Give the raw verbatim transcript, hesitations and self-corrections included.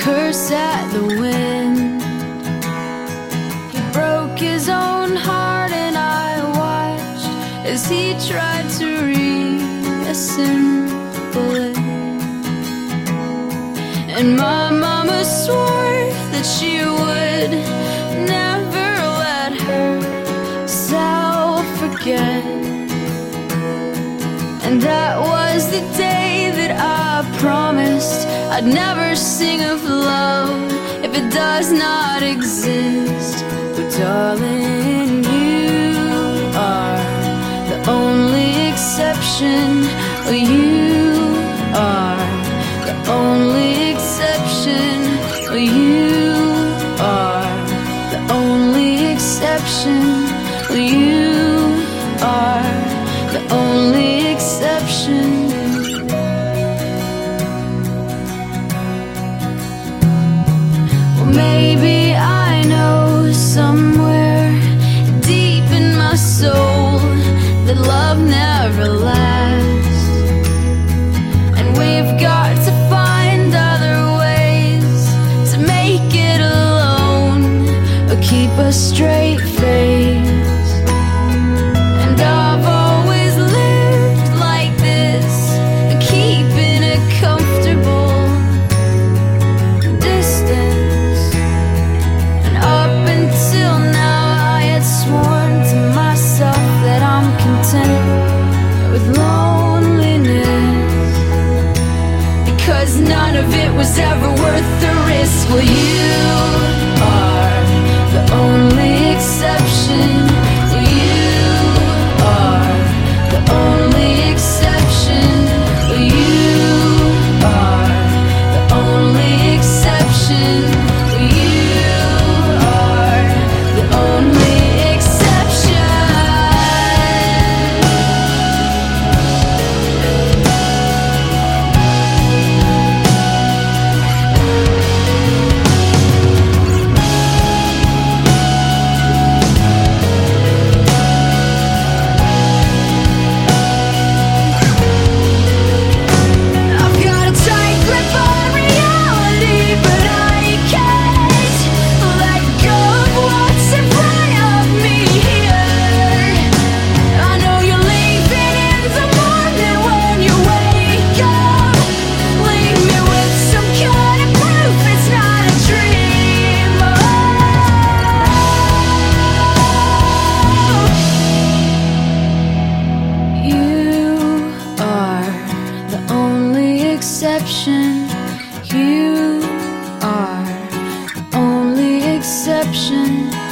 curse at the wind. He broke his own heart, and I watched as he tried to reassemble it. And my mama swore that she would never let herself forget. And that was the day that I promised I'd never sing of love if it does not exist. But darling, you are the only exception. You are the only exception. You are the only exception. You are the only exception. Well, maybe I know somewhere deep in my soul that love never lasts, and we've got to find other ways to make it alone or keep a straight face. And I've always lived like this, keeping a comfortable distance. And up until now I had sworn to myself that I'm content with loneliness, because none of it was ever worth the risk. Well, you are the only exception. You are the only exception. You are the only exception. You are the only exception. I've got a tight grip on reality, but I can't let go of what's in front of me here. I know you're leaving in the morning when you wake up. Leave me with some kind of proof it's not a dream. Oh, you are the only exception. You are the only exception.